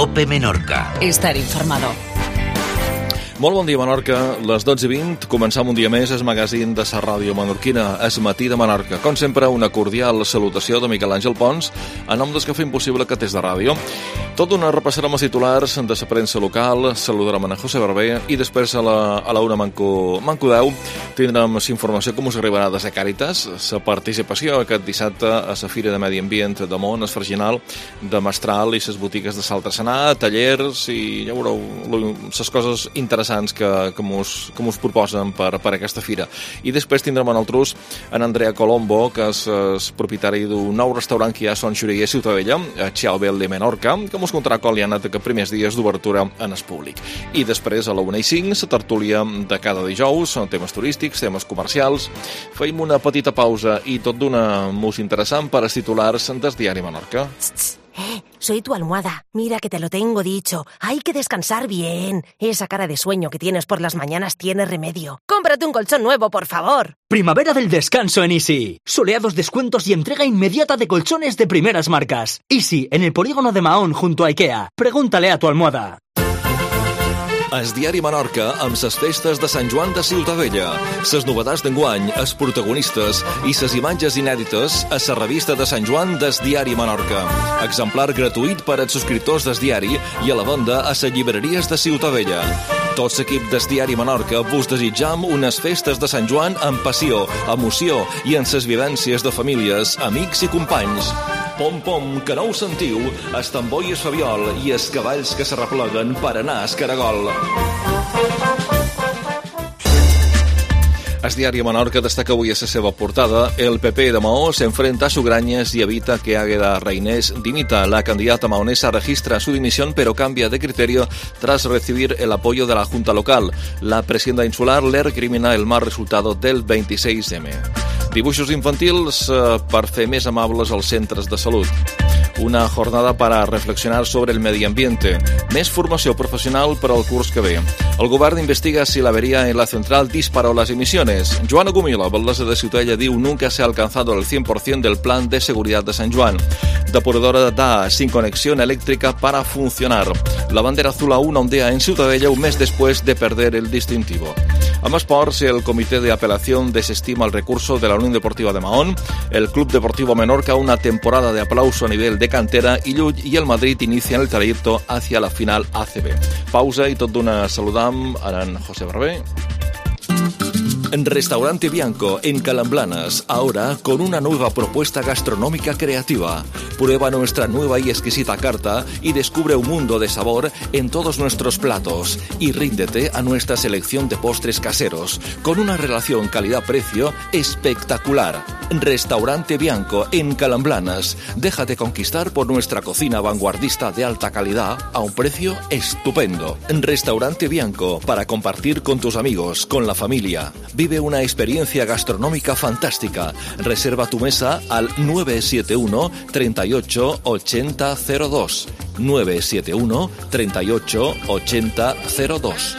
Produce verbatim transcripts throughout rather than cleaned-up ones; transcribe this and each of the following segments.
COPE Menorca. Estar informado. Molt bon dia, Menorca. Les dotze i vint, començam un dia més el magazín de la ràdio menorquina, Es matí de Menorca. Com sempre, una cordial salutació de Miquel Àngel Pons, a nom dels que fem possible que tes de ràdio. Tot d'una repassarem els titulars de la premsa local, saludarem a José Barber i després a la, a la una manco, manco deu tindrem la informació com us arribarà de la Càritas, la participació aquest dissabte a la Fira de Medi Ambient de Mont, el Farginal, de Mestral i les botigues de Saltressanà, tallers i ja veureu les coses interessants que, que, mos, que mos proposen per, per aquesta fira. I després tindrem en el trus en Andrea Colombo, que és el propietari d'un nou restaurant que hi ha a Son Xuriguer, Ciutadella, a Xiaobel de Menorca, que mos contarà com li ha anat aquests primers dies d'obertura en el públic. I després, a la una i cinc, la tertúlia de cada dijous, temes turístics, temes comercials. Feim una petita pausa i tot d'una mus interessant per als titulars del diari Menorca. Eh, soy tu almohada. Mira que te lo tengo dicho. Hay que descansar bien. Esa cara de sueño que tienes por las mañanas tiene remedio. Cómprate un colchón nuevo, por favor. Primavera del descanso en Easy. Soleados descuentos y entrega inmediata de colchones de primeras marcas. Easy, en el polígono de Mahón, junto a Ikea. Pregúntale a tu almohada. El diari Menorca amb les festes de Sant Joan de Ciutadella, les novetats d'enguany, els protagonistes i les imatges inèdites a la revista de Sant Joan del diari Menorca. Exemplar gratuït per als subscriptors del diari i a la venda a les llibreries de Ciutadella. Tot l'equip del diari Menorca vos desitjam unes festes de Sant Joan amb passió, emoció i en les vivències de famílies, amics i companys. Pom, pom, que no ho sentiu, el tambor i el fabiol i els cavalls que se repleguen per anar a Escaragol. El diari Menorca destaca avui a la seva portada: el P P de Maó se enfrenta a Sugrañes y evita que Águeda Reinés dimita. La candidata maonesa registra su dimisión pero cambia de criterio tras recibir el apoyo de la Junta Local. La presidenta insular le recrimina el mal resultado del veintiséis eme. Dibuixos infantils eh, per fer més amables els centres de salut. Una jornada para reflexionar sobre el medio ambiente. Més formació profesional per al curs que ve. El govern investiga si la avería en la central disparó las emisiones. Joana Gumila, alcaldesa de Ciutadella, diu nunca se ha alcanzado el cien por ciento del plan de seguridad de San Juan. Depuradora da sin conexión eléctrica para funcionar. La bandera azul aún ondea en Ciutadella un mes después de perder el distintivo. Amb esports, el Comité de Apelación desestima el recurso de la Unión Deportiva de Mahón. El Club Deportivo Menorca una temporada de aplauso a nivel de cantera y Llull y el Madrid inician el trayecto hacia la final A C B. Pausa y tot d'una saludam a en José Barber. En Restaurante Bianco, en Calamblanas, ahora con una nueva propuesta gastronómica creativa. Prueba nuestra nueva y exquisita carta y descubre un mundo de sabor en todos nuestros platos. Y ríndete a nuestra selección de postres caseros, con una relación calidad-precio espectacular. Restaurante Bianco, en Calamblanas. Déjate conquistar por nuestra cocina vanguardista de alta calidad a un precio estupendo. Restaurante Bianco, para compartir con tus amigos, con la familia. Vive una experiencia gastronómica fantástica. Reserva tu mesa al nueve siete uno, treinta y ocho, ochenta, cero dos. nueve siete uno, treinta y ocho, ochenta, cero dos.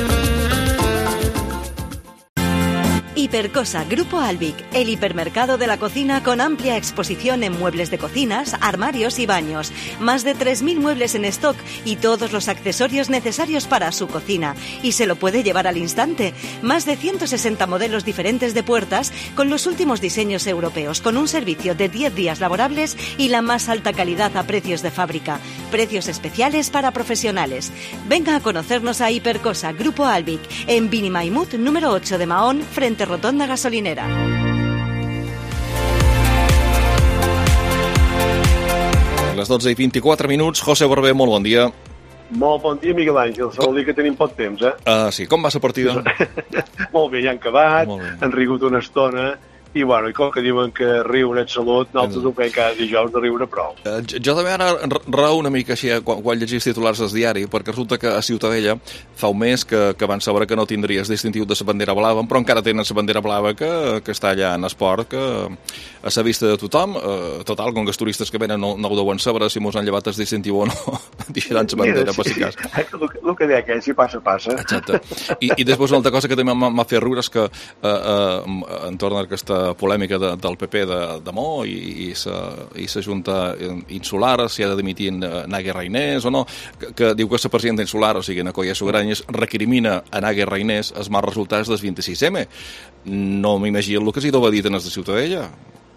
Hipercosa Grupo Albic, el hipermercado de la cocina con amplia exposición en muebles de cocinas, armarios y baños. Más de tres mil muebles en stock y todos los accesorios necesarios para su cocina. Y se lo puede llevar al instante. Más de ciento sesenta modelos diferentes de puertas con los últimos diseños europeos, con un servicio de diez días laborables y la más alta calidad a precios de fábrica. Precios especiales para profesionales. Venga a conocernos a Hipercosa Grupo Albic en Binimaimut número ocho de Mahón, frente Rotonda Gasolinera. A les dotze i vint-i-quatre minuts, José Barber, molt bon dia. Molt bon dia, Miguel Àngel. Se vol dir que tenim poc temps, eh? Uh, sí, com va la partida? Molt bé, ja han acabat, han rigut una estona. I, bueno, i com que diuen que riure és salut, nosaltres ho fem cada dijous de riure prou. Uh, jo també ara raó una mica així eh, quan, quan llegis titulars del diari, perquè resulta que a Ciutadella fa un mes que, que van saber que no tindries distintiu de la bandera blava, però encara tenen la bandera blava que, que està allà en esport, que a la vista de tothom, uh, total, com que els turistes que venen no, no ho deuen saber si mos han llevat el distintiu o no, deixaran la bandera, per si cas. El que deia aquell, si passa, passa. Exacte. I, i després una altra cosa que també m'ha fet riure és que uh, uh, entorn a aquesta aquesta polèmica de, del P P de, de Maó i, i, sa, i sa Junta Insular, si ha de dimitir Nagui Reinés o no, que, que diu que la presidenta insular, o sigui, Nacoya Sugranyes, recrimina a Nagui Reinés els mals resultats del vint-i-sis eme. No m'imagino el que s'hi deu dir en els de Ciutadella.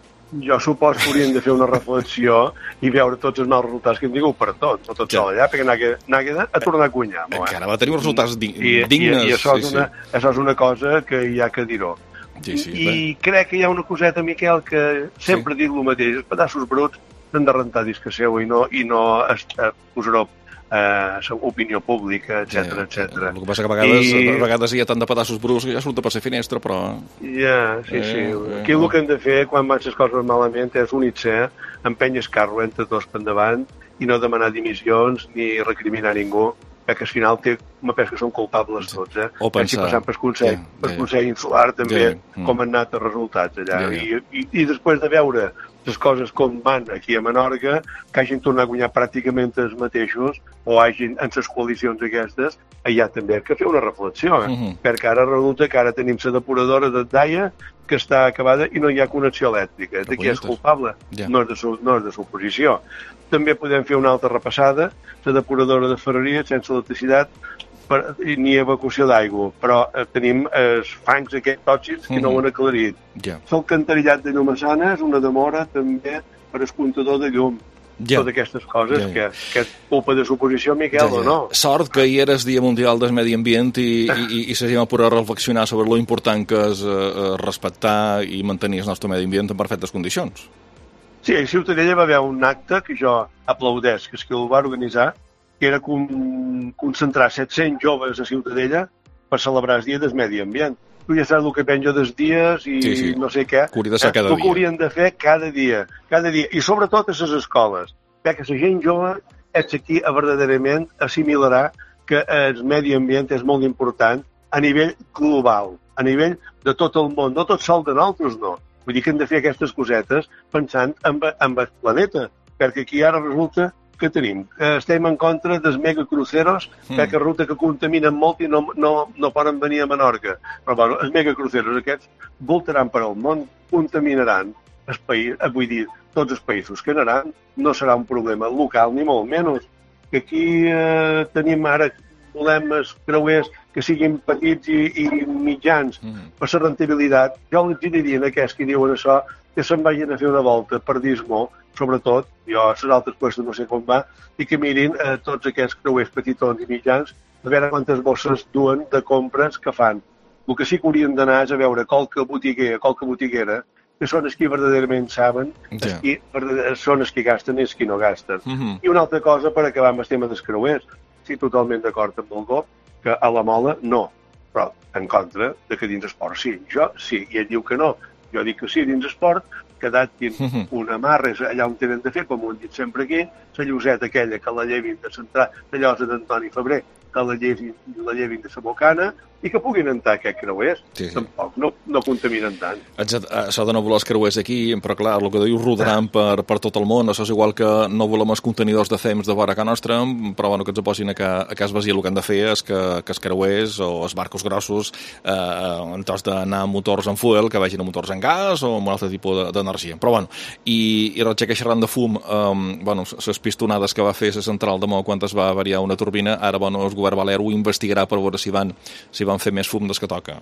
Jo suposo que hauríem de fer una reflexió i veure tots els mals resultats que hem tingut per tots, no tot sol allà, perquè Nagui ha tornat a cunyar. Encara va tenir resultats dignes. I, i això, és una, això és una cosa que hi ha que dir-ho. Sí, sí, I crec que hi ha una coseta, Miquel, que sempre sí. dic el mateix, els pedaços bruts s'han de rentar disc seu i no, i no posar-ho Uh, opinió pública, etcètera, sí, etcètera. El que passa que a vegades, I... a vegades hi ha tant de pedaços bruts que ja surt per la finestra, però... Ja, sí, sí. Eh, Aquí eh, el que hem de fer quan van les coses malament és unir-se, empènyer el carro entre tots per endavant i no demanar dimissions ni recriminar ningú, perquè al final té, me penso que són culpables tots, eh? O pensar... passant per Consell, yeah, per yeah. Consell Insular també, yeah. com han anat els resultats allà. Yeah, yeah. I, i, I després de veure les coses com van aquí a Menorca, que hagin tornat a guanyar pràcticament els mateixos, o hagin en les coalicions aquestes, allà també hem de fer una reflexió, eh? Uh-huh. Perquè ara resulta que ara tenim la depuradora de Daia, que està acabada i no hi ha connexió elèctrica. De qui és culpable? Yeah. No és de su, no és de suposició. També podem fer una altra repassada, la depuradora de Ferreria, sense electricitat, per, ni evacuació d'aigua, però eh, tenim els eh, fangs aquests tòxics que mm-hmm. no ho han aclarit. Yeah. L'alcantarillat de Llum-a-Sana és una demora també per el comptador de llum. Yeah. Totes aquestes coses yeah. que, que és culpa de suposició, Miquel, yeah, yeah. o no? Sort que hi era el Dia Mundial del Medi Ambient i, i, i s'hagin a poder reflexionar sobre lo important que és eh, respectar i mantenir el nostre medi ambient en perfectes condicions. Sí, a Ciutadella va haver un acte que jo aplaudeix, que és que el va organitzar, que era con, concentrar set-cents joves a Ciutadella per celebrar el Dia del Medi Ambient. Tu ja saps el que penja dels dies i sí, sí. no sé què. Que hauria de ser cada dia. El que haurien de fer cada dia, cada dia. I sobretot a les escoles. Perquè la gent jove és aquí verdaderament assimilarà que el medi ambient és molt important a nivell global, a nivell de tot el món, no tot sol de nosaltres, no. Vull dir que hem de fer aquestes cosetes pensant en, en el planeta, perquè aquí ara resulta que tenim. Estem en contra dels megacruceros, mm. perquè resulta que contaminen molt i no, no, no poden venir a Menorca. Però bueno, els megacruceros aquests voltaran per al món, contaminaran el país, vull dir, tots els països que anaran, no serà un problema local ni molt menys. Que aquí eh, tenim ara volem els creuers que siguin petits i, i mitjans mm. per la rentabilitat. Jo els diria a aquests que diuen això que se'n vagin a fer una volta per Dismo, sobretot, jo a les altres puestos no sé com va, i que mirin eh, tots aquests creuers petitons i mitjans, a veure quantes bosses duen de compres que fan. El que sí que haurien d'anar és a veure qualque botiguer, qualque botiguera, que són els que verdaderament saben, yeah. els qui, són els que gasten i els que no gasten. Mm-hmm. I una altra cosa per acabar amb el tema dels creuers, sí, totalment d'acord amb el Gop, que a la Mola no, però en contra de que dins esport sí. Jo sí, i ell diu que no. Jo dic que sí, dins esport, que datin mm-hmm. una marra allà on tenen de fer, com ho hem dit sempre aquí, la lloseta aquella que la llevin de centrar, la llosa d'Antoni Febrer, que la llevin, la llevin de la Bocana, i que puguin entrar aquests creuers. Sí, sí. Tampoc no, no contaminen tant. Això de no voler els creuers aquí, però clar, el que diu rodaran per, per tot el món, això és igual que no volem els contenidors de fems de vora a Can Nostra, però bueno, que ens posin a que, a que es vagi el que han de fer és que, que els creuers o els barcos grossos eh, en tos d'anar amb motors en fuel, que vagin a motors en gas o amb un altre tipus d'energia. Però bueno, i, i Roger, que xerrant de fum, eh, bueno, les pistonades que va fer la central de Maó quan es va variar una turbina, ara bueno, el govern balear ho investigarà per veure si van, si van fer més fum des que toca.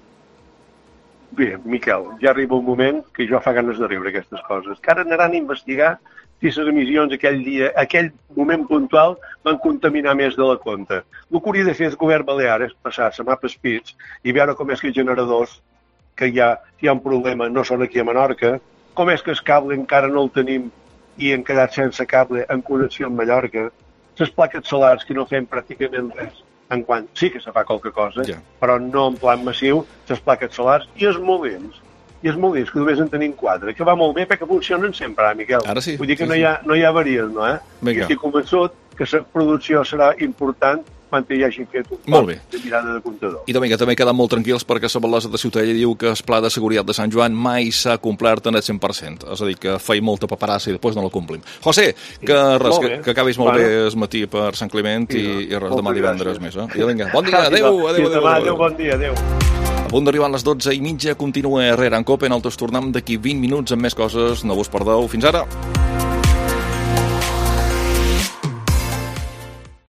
Bé, Miquel, ja arriba un moment que jo fa ganes de riure aquestes coses. Que ara anaran a investigar si les emissions aquell dia, aquell moment puntual, van contaminar més de la compte. El que hauria de fer el govern balear és passar-se mapes pits i veure com és que els generadors, que hi ha, si hi ha un problema, no són aquí a Menorca, com és que el cable encara no el tenim i hem quedat sense cable en connexió amb Mallorca, les plaques solars que no fem pràcticament res, en quant sí que se fa qualque cosa, yeah. però no en plan massiu, les plaques solars i els molins, i els molins, que només en tenim quatre, que va molt bé perquè funcionen sempre, eh, Miquel? Ara sí. Vull dir que sí, no, sí. hi ha, no hi ha avaries, no, eh? Vinga. I estic convençut que la producció serà important quan hi hagi fet un molt bé. De mirada de comptador. I també, també quedem molt tranquils perquè la Batlessa de Ciutadella diu que el pla de seguretat de Sant Joan mai s'ha complert en el cent per cent. És a dir, que feim molta paperassa i després no la complim. José, que, res, que, que acabis molt bueno. bé el matí per Sant Climent sí, i, i res, demà divendres més. Eh? I vinga, bon dia, adéu, adéu, adéu, adéu, adéu, adéu, bon dia, adéu. punt d'arribar a les dotze i mitja, continua Herrera en Cope, en el Tornam d'aquí vint minuts amb més coses, no vos perdeu. Fins ara!